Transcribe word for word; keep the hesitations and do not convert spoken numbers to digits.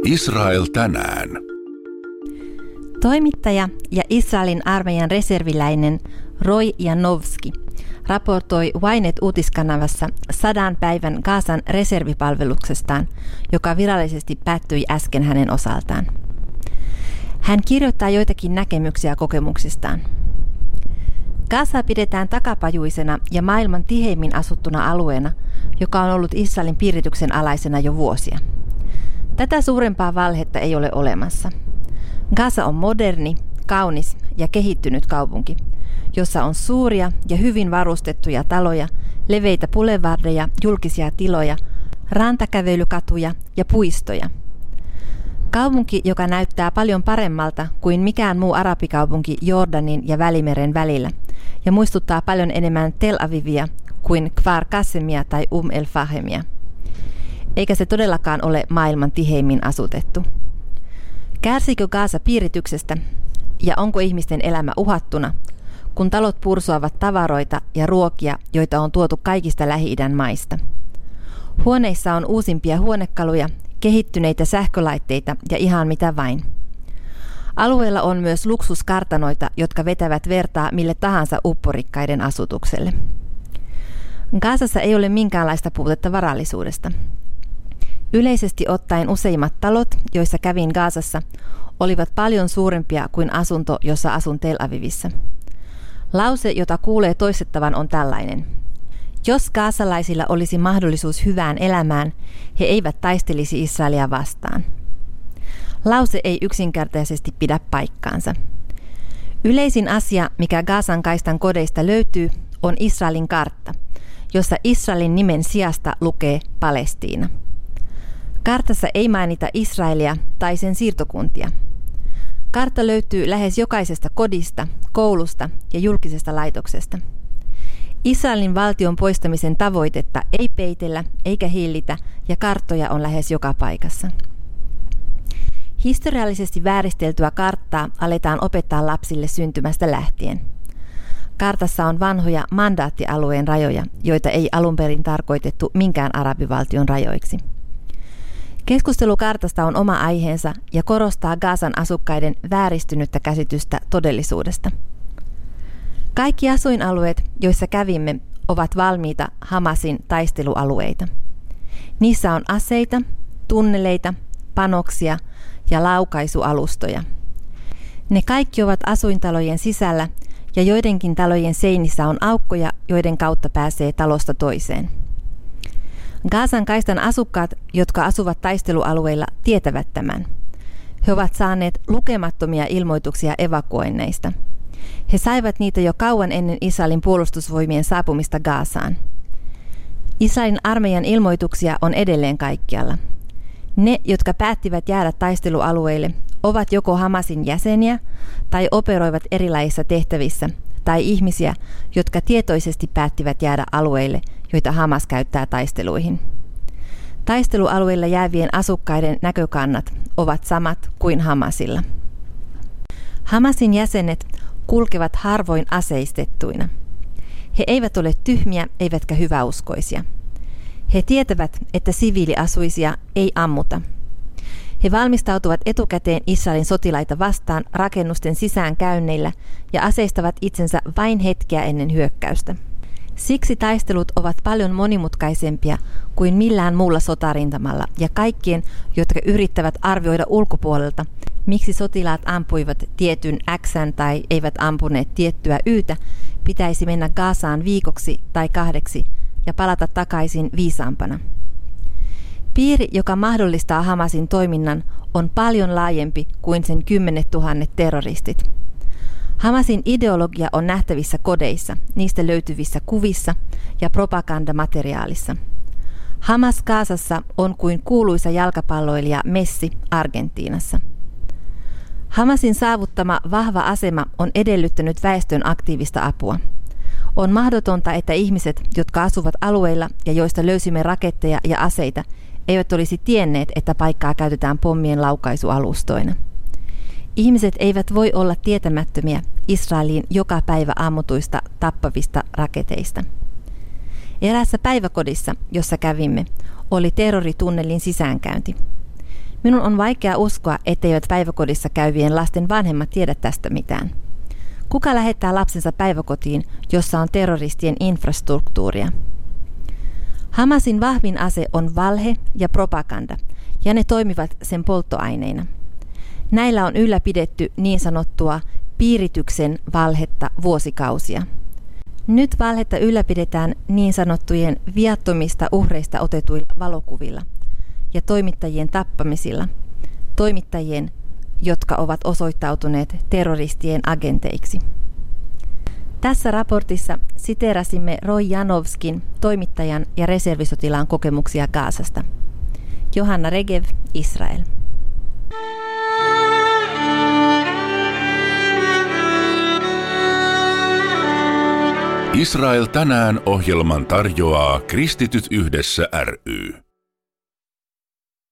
Israel tänään. Toimittaja ja Israelin armeijan reserviläinen Roy Janowski raportoi Ynet-uutiskanavassa sadan päivän Gazan reservipalveluksestaan, joka virallisesti päättyi äsken hänen osaltaan. Hän kirjoittaa joitakin näkemyksiä kokemuksistaan. Gaza pidetään takapajuisena ja maailman tiheimmin asuttuna alueena, joka on ollut Israelin piirityksen alaisena jo vuosia. Tätä suurempaa valhetta ei ole olemassa. Gaza on moderni, kaunis ja kehittynyt kaupunki, jossa on suuria ja hyvin varustettuja taloja, leveitä boulevardeja, julkisia tiloja, rantakävelykatuja ja puistoja. Kaupunki, joka näyttää paljon paremmalta kuin mikään muu arabikaupunki Jordanin ja Välimeren välillä ja muistuttaa paljon enemmän Tel Avivia kuin Kfar Qasemia tai Um el Fahemia. Eikä se todellakaan ole maailman tiheimmin asutettu. Kärsikö Gaza piirityksestä ja onko ihmisten elämä uhattuna, kun talot pursuavat tavaroita ja ruokia, joita on tuotu kaikista Lähi-idän maista? Huoneissa on uusimpia huonekaluja, kehittyneitä sähkölaitteita ja ihan mitä vain. Alueella on myös luksuskartanoita, jotka vetävät vertaa mille tahansa upporikkaiden asutukselle. Gazassa ei ole minkäänlaista puutetta varallisuudesta. Yleisesti ottaen useimmat talot, joissa kävin Gazassa, olivat paljon suurempia kuin asunto, jossa asun Tel Avivissa. Lause, jota kuulee toistettavan, on tällainen. Jos gazalaisilla olisi mahdollisuus hyvään elämään, he eivät taistelisi Israelia vastaan. Lause ei yksinkertaisesti pidä paikkaansa. Yleisin asia, mikä Gazan kaistan kodeista löytyy, on Israelin kartta, jossa Israelin nimen sijasta lukee Palestiina. Kartassa ei mainita Israelia tai sen siirtokuntia. Kartta löytyy lähes jokaisesta kodista, koulusta ja julkisesta laitoksesta. Israelin valtion poistamisen tavoitetta ei peitellä eikä hillitä ja karttoja on lähes joka paikassa. Historiallisesti vääristeltyä karttaa aletaan opettaa lapsille syntymästä lähtien. Kartassa on vanhoja mandaattialueen rajoja, joita ei alun perin tarkoitettu minkään arabivaltion rajoiksi. Keskustelu kartasta on oma aiheensa ja korostaa Gazan asukkaiden vääristynyttä käsitystä todellisuudesta. Kaikki asuinalueet, joissa kävimme, ovat valmiita Hamasin taistelualueita. Niissä on aseita, tunneleita, panoksia ja laukaisualustoja. Ne kaikki ovat asuintalojen sisällä ja joidenkin talojen seinissä on aukkoja, joiden kautta pääsee talosta toiseen. Gazan kaistan asukkaat, jotka asuvat taistelualueilla, tietävät tämän. He ovat saaneet lukemattomia ilmoituksia evakuoinneista. He saivat niitä jo kauan ennen Israelin puolustusvoimien saapumista Gazaan. Israelin armeijan ilmoituksia on edelleen kaikkialla. Ne, jotka päättivät jäädä taistelualueille, ovat joko Hamasin jäseniä tai operoivat erilaisissa tehtävissä, tai ihmisiä, jotka tietoisesti päättivät jäädä alueille, joita Hamas käyttää taisteluihin. Taistelualueilla jäävien asukkaiden näkökannat ovat samat kuin Hamasilla. Hamasin jäsenet kulkevat harvoin aseistettuina. He eivät ole tyhmiä eivätkä hyväuskoisia. He tietävät, että siviiliasuisia ei ammuta. He valmistautuvat etukäteen Israelin sotilaita vastaan rakennusten sisäänkäynneillä ja aseistavat itsensä vain hetkeä ennen hyökkäystä. Siksi taistelut ovat paljon monimutkaisempia kuin millään muulla sotarintamalla ja kaikkien, jotka yrittävät arvioida ulkopuolelta, miksi sotilaat ampuivat tietyn X:n tai eivät ampuneet tiettyä Y:tä, pitäisi mennä Gazaan viikoksi tai kahdeksi ja palata takaisin viisaampana. Piiri, joka mahdollistaa Hamasin toiminnan, on paljon laajempi kuin sen kymmenet tuhannet terroristit. Hamasin ideologia on nähtävissä kodeissa, niistä löytyvissä kuvissa ja propagandamateriaalissa. Hamas Gazassa on kuin kuuluisa jalkapalloilija Messi Argentiinassa. Hamasin saavuttama vahva asema on edellyttänyt väestön aktiivista apua. On mahdotonta, että ihmiset, jotka asuvat alueilla ja joista löysimme raketteja ja aseita, eivät olisi tienneet, että paikkaa käytetään pommien laukaisualustoina. Ihmiset eivät voi olla tietämättömiä Israeliin joka päivä ammutuista tappavista raketeista. Eräässä päiväkodissa, jossa kävimme, oli terroritunnelin sisäänkäynti. Minun on vaikea uskoa, etteivät päiväkodissa käyvien lasten vanhemmat tiedä tästä mitään. Kuka lähettää lapsensa päiväkotiin, jossa on terroristien infrastruktuuria? Hamasin vahvin ase on valhe ja propaganda, ja ne toimivat sen polttoaineina. Näillä on ylläpidetty niin sanottua piirityksen valhetta vuosikausia. Nyt valhetta ylläpidetään niin sanottujen viattomista uhreista otetuilla valokuvilla ja toimittajien tappamisilla, toimittajien, jotka ovat osoittautuneet terroristien agenteiksi. Tässä raportissa siteerasimme Roy Janovskin toimittajan ja reservisotilaan kokemuksia Gazasta. Johanna Regev, Israel. Israel tänään -ohjelman tarjoaa Kristityt yhdessä ry.